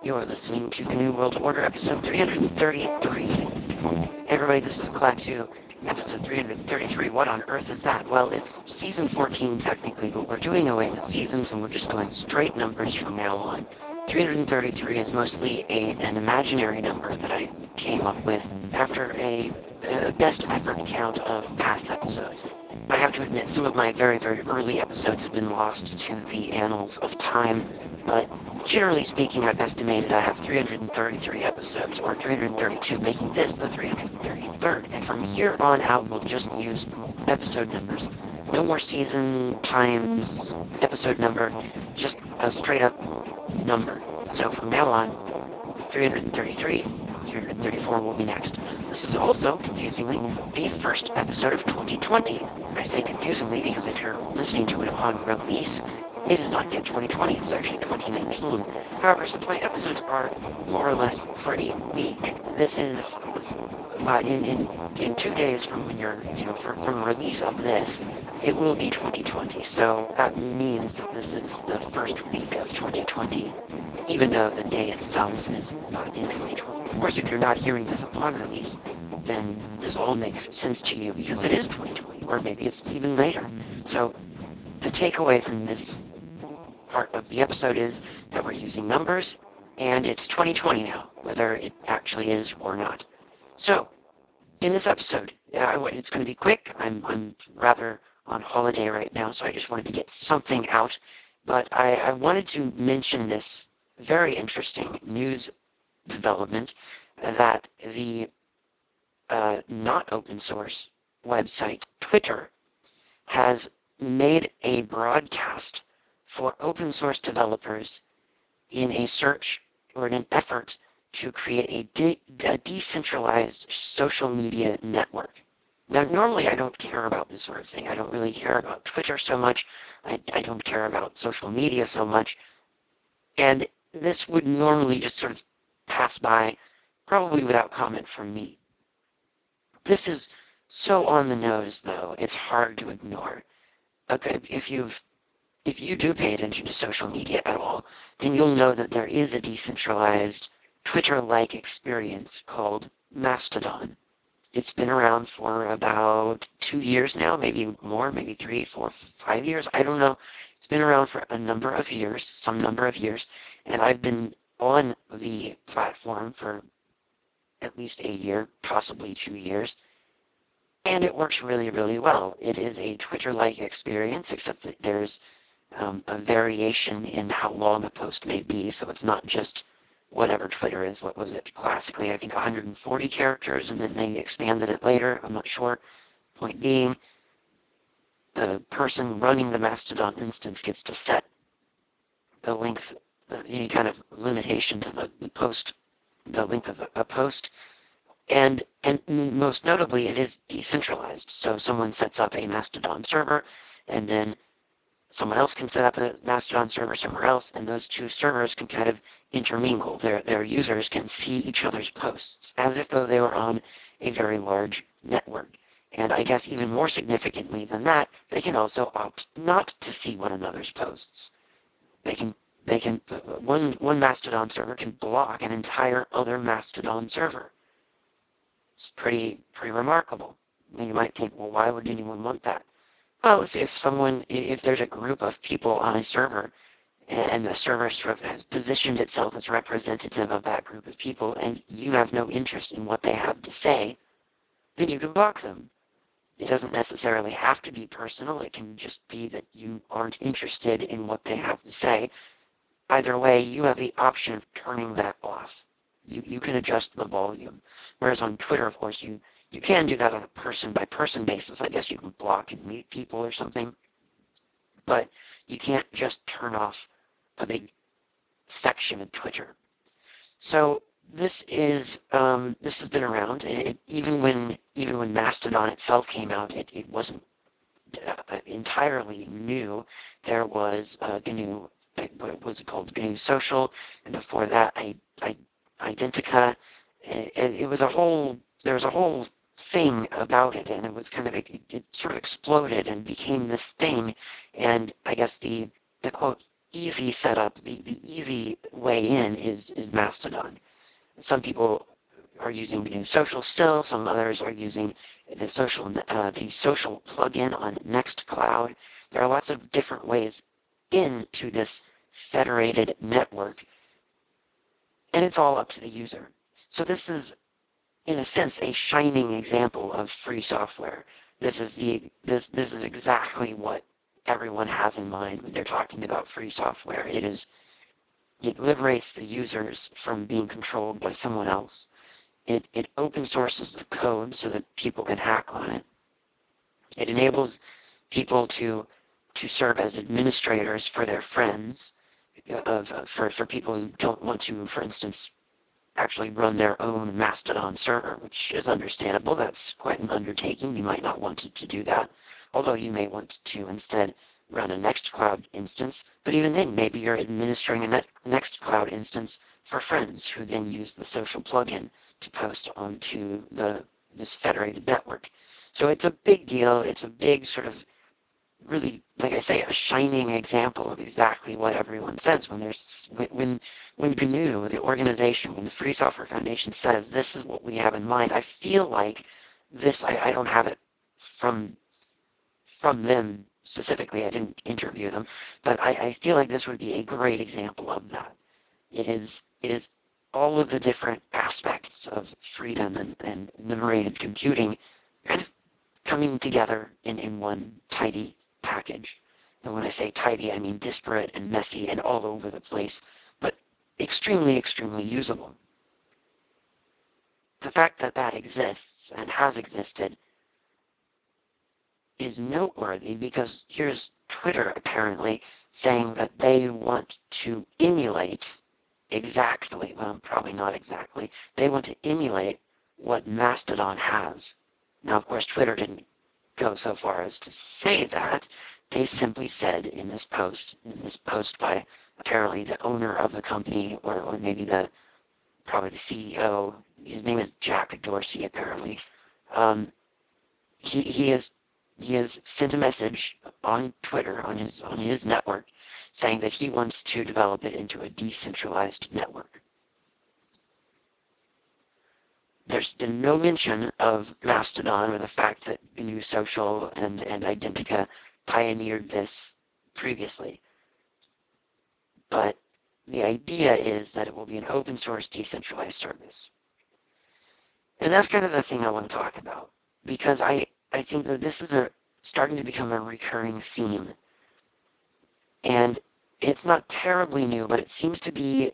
You're listening to GNU World Order, episode 333. Hey everybody, this is Klaatu, episode 333. What on earth is that? Well, it's season 14 technically, but we're doing away with seasons and we're just going straight numbers from now on. 333 is mostly an imaginary number that I came up with after a best effort count of past episodes. I have to admit, some of my very, very early episodes have been lost to the annals of time, but generally speaking, I've estimated I have 333 episodes, or 332, making this the 333rd. And from here on out, we'll just use episode numbers. No more season, times, episode number, just a straight up number. So from now on, 333, 334 will be next. This is also, confusingly, the first episode of 2020. I say confusingly because if you're listening to it upon release, it is not yet 2020, it's actually 2019. However, since my episodes are more or less pretty weak, this is in 2 days from when you're, from release of this, it will be 2020. So that means that this is the first week of 2020, even though the day itself is not in 2020. Of course, if you're not hearing this upon release, then this all makes sense to you because it is 2020, or maybe it's even later. So the takeaway from this part of the episode is that we're using numbers, and it's 2020 now, whether it actually is or not. So, in this episode, it's going to be quick. I'm rather on holiday right now, so I just wanted to get something out. But I wanted to mention this very interesting news development that the not open source website Twitter has made a broadcast for open source developers in a search or in an effort to create a decentralized social media network. Now, normally I don't care about this sort of thing. I don't really care about Twitter so much. I don't care about social media so much. And this would normally just sort of pass by, probably without comment from me. This is so on the nose, though, it's hard to ignore. Okay, if you do pay attention to social media at all, then you'll know that there is a decentralized Twitter-like experience called Mastodon. It's been around for about 2 years now, maybe more, maybe 3, 4, 5 years. I don't know. It's been around for a number of years, some number of years, and I've been on the platform for at least a year, possibly 2 years. And it works really, really well. It is a Twitter-like experience, except that there's a variation in how long a post may be, so it's not just whatever Twitter is. What was it? Classically, I think 140 characters, and then they expanded it later. I'm not sure. Point being, the person running the Mastodon instance gets to set the length, any kind of limitation to the post, the length of a post. And most notably, it is decentralized. So someone sets up a Mastodon server, and then someone else can set up a Mastodon server somewhere else, and those two servers can kind of intermingle. Their users can see each other's posts, as if though they were on a very large network. And I guess even more significantly than that, they can also opt not to see one another's posts. They can one Mastodon server can block an entire other Mastodon server. It's pretty remarkable. You might think, well, why would anyone want that? Well, if there's a group of people on a server, and the server sort of has positioned itself as representative of that group of people, and you have no interest in what they have to say, then you can block them. It doesn't necessarily have to be personal. It can just be that you aren't interested in what they have to say. Either way, you have the option of turning that off. You can adjust the volume. Whereas on Twitter, of course, you can do that on a person-by-person basis. I guess you can block and mute people or something. But you can't just turn off a big section of Twitter. So this has been around. Even when Mastodon itself came out, it wasn't entirely new. There was GNU, what was it called? GNU Social, and before that, Identica. And it was there was a whole thing about it, and it was kind of, it sort of exploded and became this thing. And I guess the quote easy setup, the easy way in is Mastodon. Some people are using GNU Social still, some others are using the social plugin on Nextcloud. There are lots of different ways into this federated network, and it's all up to the user. So this is, in a sense, a shining example of free software. This is exactly what everyone has in mind when they're talking about free software. It liberates the users from being controlled by someone else. It open sources the code so that people can hack on it. It enables people to serve as administrators for their friends, for people who don't want to, for instance, actually run their own Mastodon server, which is understandable. That's quite an undertaking. You might not want to do that, although you may want to instead run a Nextcloud instance. But even then, maybe you're administering a Nextcloud instance for friends who then use the social plugin to post onto this federated network. So it's a big deal. It's a big sort of really, like I say, a shining example of exactly what everyone says when GNU, the organization, when the Free Software Foundation says this is what we have in mind. I feel like this. I don't have it from them specifically. I didn't interview them, but I feel like this would be a great example of that. It is all of the different aspects of freedom and liberated computing kind of coming together in one tidy package. And when I say tidy, I mean disparate and messy and all over the place, but extremely, extremely usable. The fact that that exists and has existed is noteworthy because here's Twitter apparently saying that they want to emulate exactly, well, probably not exactly, they want to emulate what Mastodon has. Now, of course, Twitter didn't go so far as to say that. They simply said in this post by apparently the owner of the company, or maybe probably the CEO, his name is Jack Dorsey apparently, um, he, he has he has sent a message on Twitter, on his network, saying that he wants to develop it into a decentralized network. There's been no mention of Mastodon or the fact that GNU Social and Identica pioneered this previously. But the idea is that it will be an open source decentralized service. And that's kind of the thing I want to talk about. Because I think that this is starting to become a recurring theme. And it's not terribly new, but it seems to be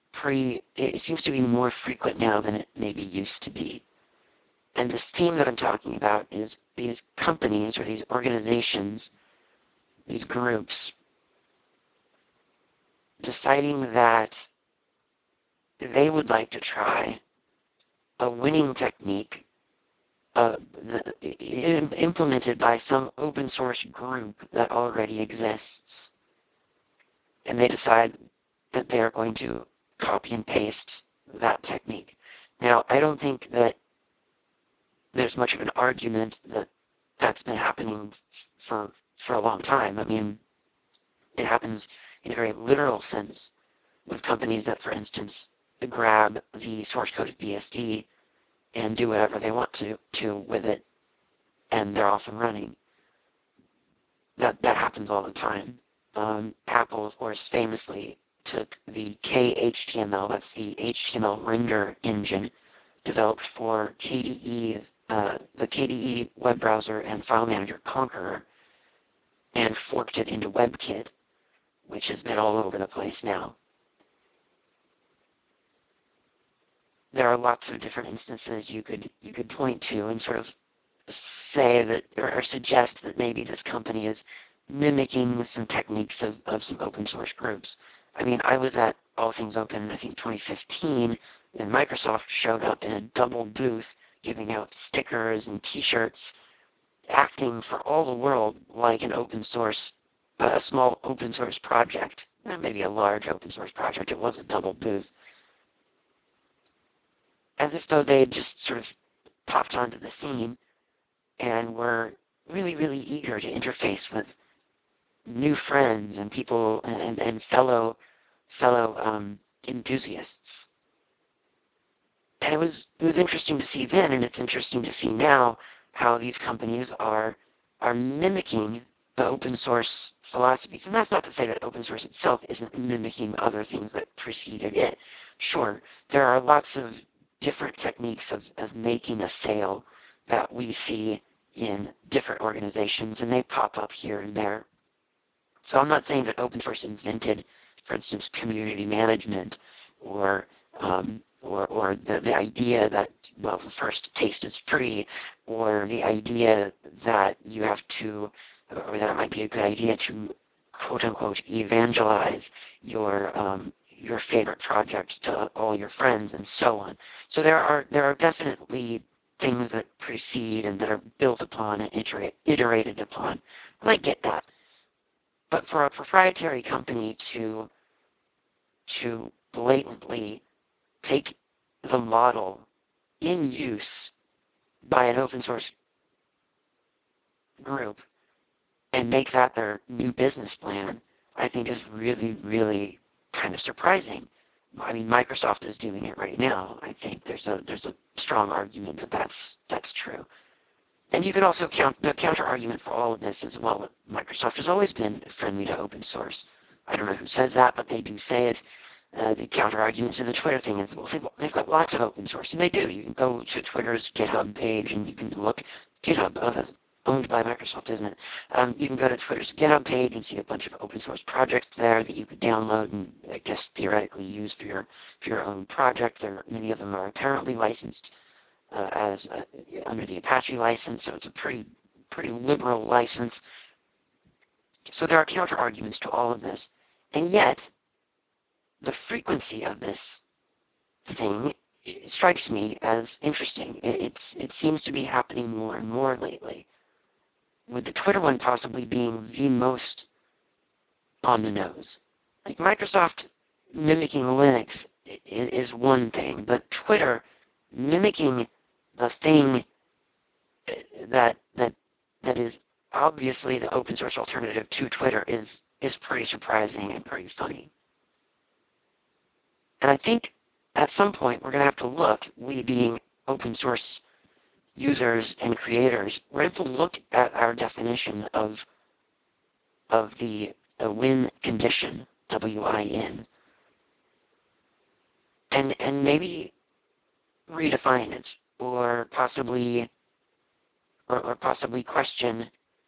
more frequent now than it maybe used to be. And this theme that I'm talking about is these companies or these organizations, these groups, deciding that they would like to try a winning technique implemented by some open source group that already exists. And they decide that they are going to copy and paste that technique. Now, I don't think that there's much of an argument that that's been happening for a long time. I mean, it happens in a very literal sense with companies that, for instance, grab the source code of BSD and do whatever they want to with it, and they're off and running. That happens all the time. Apple, of course, famously took the KHTML, that's the HTML render engine developed for KDE, the KDE web browser and file manager Konqueror, and forked it into WebKit, which has been all over the place now. There are lots of different instances you could point to and sort of say that or suggest that maybe this company is mimicking some techniques of some open source groups. I mean, I was at All Things Open, I think 2015, and Microsoft showed up in a double booth giving out stickers and t-shirts, acting for all the world like an open source, a small open source project, maybe a large open source project. It was a double booth, as if though they had just sort of popped onto the scene and were really, really eager to interface with new friends and people and fellow enthusiasts. And it was interesting to see then, and it's interesting to see now how these companies are mimicking the open source philosophies. And that's not to say that open source itself isn't mimicking other things that preceded it. Sure, there are lots of different techniques of making a sale that we see in different organizations, and they pop up here and there. So I'm not saying that open source invented, for instance, community management or or the idea that, well, the first taste is free, or the idea that you have to, or that it might be a good idea to quote unquote evangelize your favorite project to all your friends and so on. So there are definitely things that precede and that are built upon and iterated upon. And I get that. But for a proprietary company to blatantly take the model in use by an open source group and make that their new business plan, I think is really, really kind of surprising. I mean, Microsoft is doing it right now. I think there's a strong argument that that's true. And you could also count the counter argument for all of this as well. Microsoft has always been friendly to open source. I don't know who says that, but they do say it. The counter argument to the Twitter thing is, well, they've got lots of open source, and they do. You can go to Twitter's GitHub page and you can look. GitHub, oh, that's owned by Microsoft, isn't it? You can go to Twitter's GitHub page and see a bunch of open source projects there that you could download and, I guess, theoretically use for your own project. Many of them are apparently licensed as under the Apache license, so it's a pretty liberal license. So there are counter arguments to all of this, and yet the frequency of this thing strikes me as interesting. It seems to be happening more and more lately, with the Twitter one possibly being the most on the nose. Like Microsoft mimicking Linux is one thing, but Twitter mimicking the thing that that that is obviously the open source alternative to Twitter is pretty surprising and pretty funny. And I think at some point we're going to have to look, we being open source users and creators, we're going to have to look at our definition of the win condition, W-I-N, and maybe redefine it, or possibly question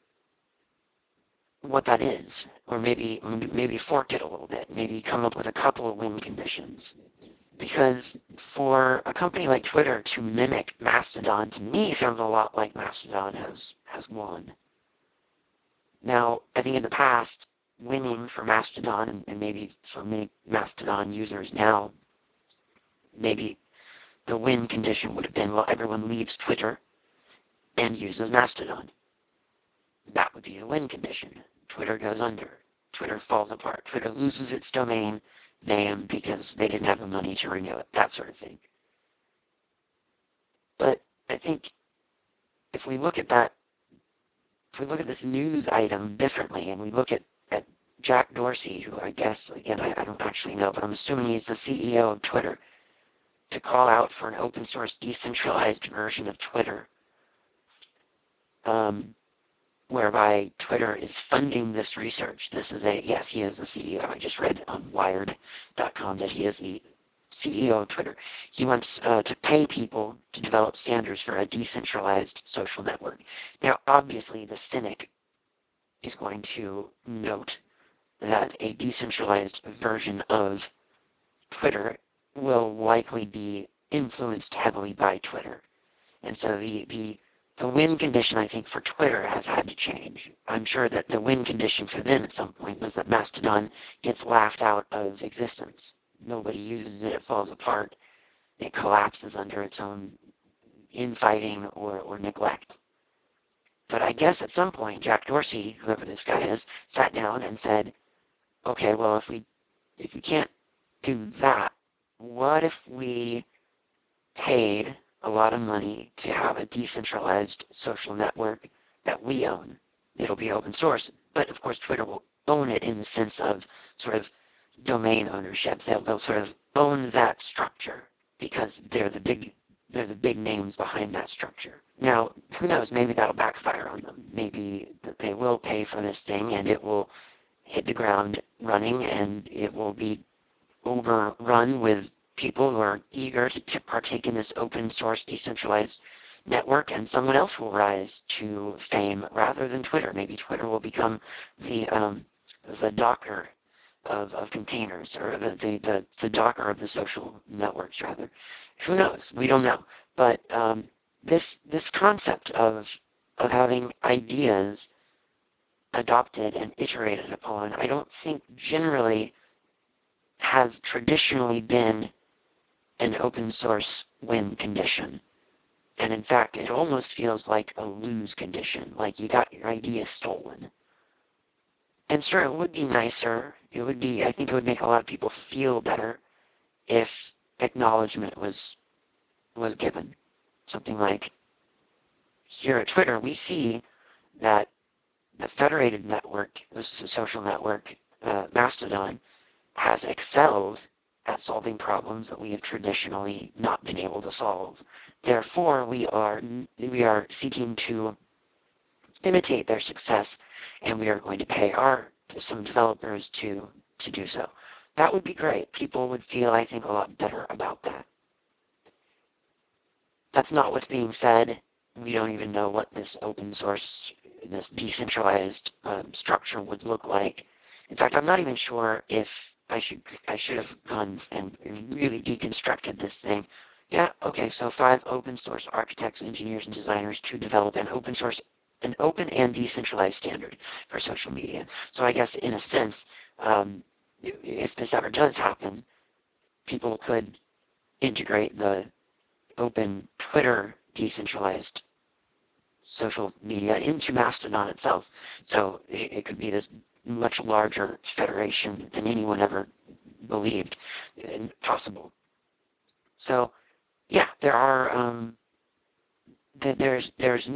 what that is, or maybe fork it a little bit, maybe come up with a couple of win conditions. Because for a company like Twitter to mimic Mastodon, to me sounds a lot like Mastodon has won. Now, I think in the past, winning for Mastodon, and maybe for many Mastodon users now, maybe the win condition would have been, well, everyone leaves Twitter and uses Mastodon. That would be the win condition. Twitter goes under. Twitter falls apart. Twitter loses its domain name because they didn't have the money to renew it. That sort of thing. But I think if we look at this news item differently, and we look at Jack Dorsey, who I guess, again, I don't actually know, but I'm assuming he's the CEO of Twitter, to call out for an open source decentralized version of Twitter, whereby Twitter is funding this research. Yes, he is the CEO. I just read on Wired.com that he is the CEO of Twitter. He wants to pay people to develop standards for a decentralized social network. Now, obviously, the cynic is going to note that a decentralized version of Twitter will likely be influenced heavily by Twitter. And so the win condition, I think, for Twitter has had to change. I'm sure that the win condition for them at some point was that Mastodon gets laughed out of existence. Nobody uses it, it falls apart, it collapses under its own infighting or neglect. But I guess at some point, Jack Dorsey, whoever this guy is, sat down and said, okay, well, if we can't do that, what if we paid a lot of money to have a decentralized social network that we own? It'll be open source. But of course, Twitter will own it in the sense of sort of domain ownership. They'll sort of own that structure because they're the big names behind that structure. Now, who knows? Maybe that'll backfire on them. Maybe that they will pay for this thing and it will hit the ground running and it will be overrun with people who are eager to partake in this open source decentralized network, and someone else will rise to fame rather than Twitter. Maybe Twitter will become the Docker of containers, or the Docker of the social networks, rather. Who knows? We don't know. But this concept of having ideas adopted and iterated upon, I don't think generally has traditionally been an open source win condition. And in fact, it almost feels like a lose condition, like you got your idea stolen. And sure, it would be nicer. I think it would make a lot of people feel better if acknowledgement was given. Something like, here at Twitter, we see that the federated network, this is a social network, Mastodon, has excelled at solving problems that we have traditionally not been able to solve. Therefore, we are seeking to imitate their success, and we are going to pay some developers to do so. That would be great. People would feel, I think, a lot better about that. That's not what's being said. We don't even know what this open source, this decentralized structure would look like. In fact, I'm not even sure if I should have gone and really deconstructed this thing. Yeah, okay, so 5 open source architects, engineers, and designers to develop an open and decentralized standard for social media. So I guess in a sense, if this ever does happen, people could integrate the open Twitter decentralized social media into Mastodon itself. So it could be this much larger federation than anyone ever believed possible. So yeah, there's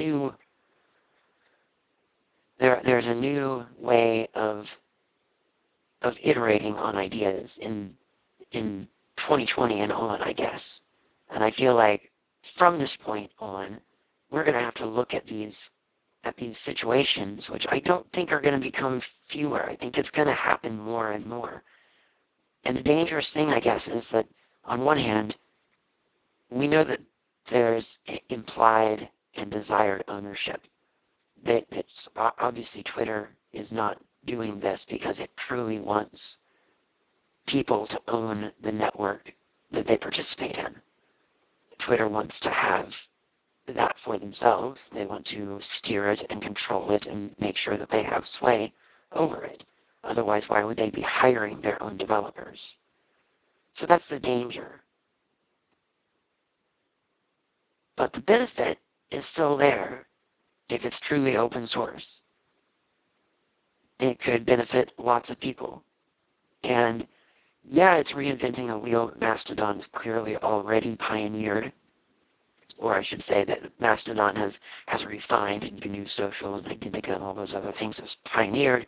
a new way of iterating on ideas in 2020 and on, I guess. And I feel like from this point on, we're going to have to look at these situations, which I don't think are going to become fewer. I think it's going to happen more and more. And the dangerous thing, I guess, is that on one hand, we know that there's implied and desired ownership. That's obviously Twitter is not doing this because it truly wants people to own the network that they participate in. Twitter wants to have that for themselves. They want to steer it and control it and make sure that they have sway over it. Otherwise, why would they be hiring their own developers? So that's the danger. But the benefit is still there if it's truly open source. It could benefit lots of people. And yeah, it's reinventing a wheel that Mastodon's clearly already pioneered. Or I should say that Mastodon has refined, and GNU Social and Identica and all those other things has pioneered.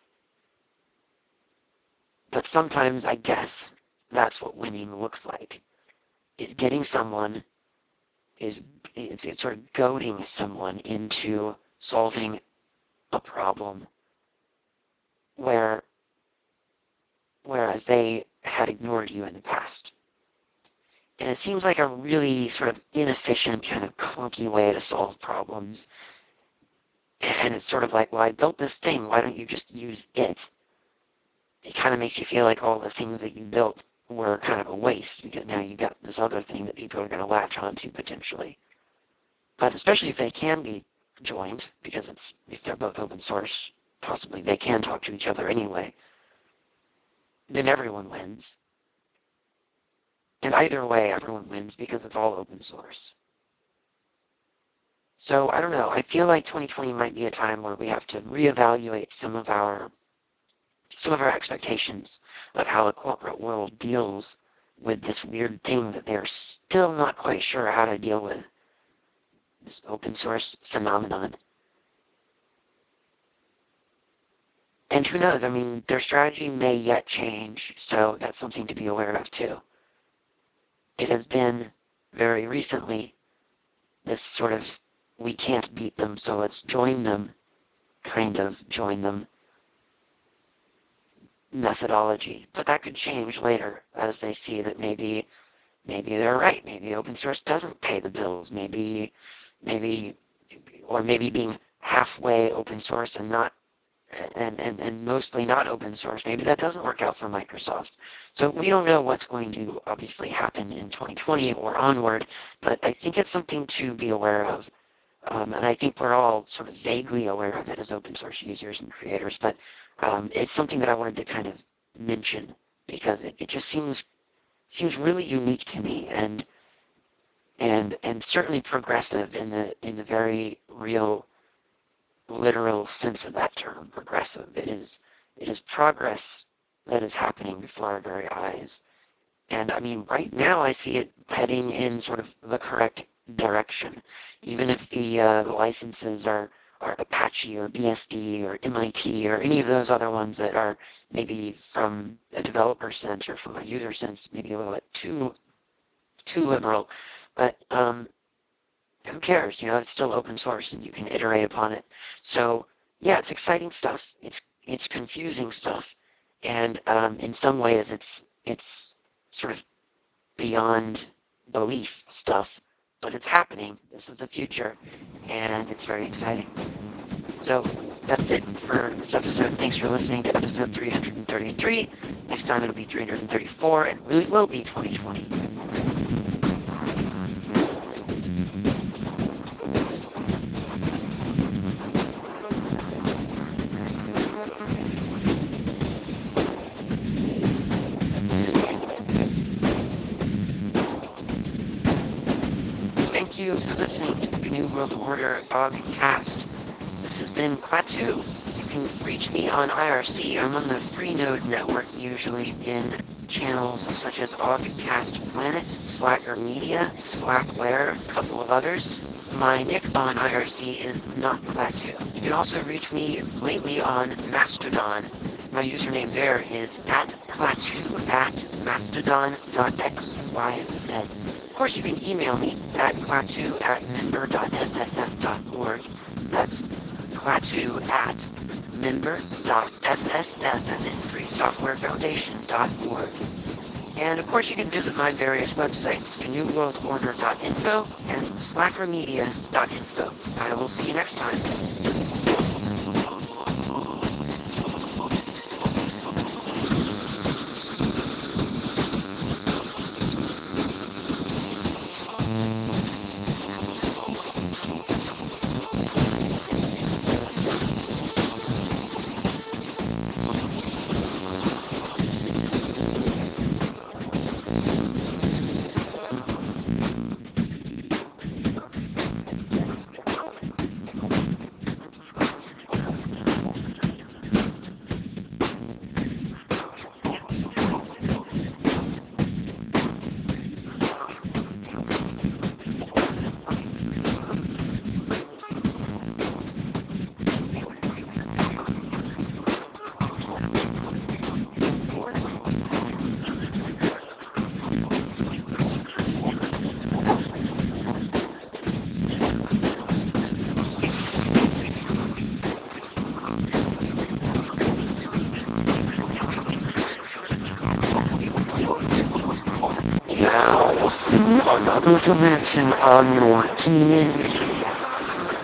But sometimes I guess that's what winning looks like. Is getting someone, it's sort of goading someone into solving a problem whereas they had ignored you in the past. And it seems like a really sort of inefficient, kind of clunky way to solve problems. And it's sort of like, well, I built this thing, why don't you just use it? It kind of makes you feel like all the things that you built were kind of a waste, because now you got this other thing that people are going to latch onto potentially. But especially if they can be joined, because if they're both open source, possibly they can talk to each other anyway, then everyone wins. And either way, everyone wins because it's all open source. So I don't know, I feel like 2020 might be a time where we have to reevaluate some of our expectations of how the corporate world deals with this weird thing that they're still not quite sure how to deal with, this open source phenomenon. And who knows? I mean, their strategy may yet change, so that's something to be aware of too. It has been very recently this sort of we can't beat them, so let's join them, kind of join them methodology. But that could change later as they see that maybe they're right. Maybe open source doesn't pay the bills. Maybe or maybe being halfway open source and not and mostly not open source. Maybe that doesn't work out for Microsoft. So we don't know what's going to obviously happen in 2020 or onward, but I think it's something to be aware of. And I think we're all sort of vaguely aware of it as open source users and creators, but it's something that I wanted to kind of mention because it just seems really unique to me and certainly progressive in the very real literal sense of that term, progressive. It is progress that is happening before our very eyes. And I mean, right now I see it heading in sort of the correct direction. Even if the licenses are Apache or BSD or MIT or any of those other ones that are maybe from a developer sense or from a user sense, maybe a little bit too liberal. But who cares? You know, it's still open source and you can iterate upon it. So yeah, it's exciting stuff. It's confusing stuff, and in some ways it's sort of beyond belief stuff, but it's happening. This is the future, and it's very exciting. So that's it for this episode. Thanks for listening to episode 333. Next time it'll be 334, and it really will be 2020. Thank you for listening to the GNU World Order podcast. This has been Klaatu. You can reach me on IRC. I'm on the Freenode network, usually in channels such as Augcast Planet, Slacker Media, Slackware, a couple of others. My nick on IRC is not Klaatu. You can also reach me lately on Mastodon. My username there is @Klaatu at mastodon.xyz. Of course, you can email me at klaatu at member.fsf.org. That's klaatu at member.fsf, as in freesoftwarefoundation.org. And of course, you can visit my various websites, GNUWorldOrder.info and slackermedia.info. I will see you next time. Now, see another dimension on your TV.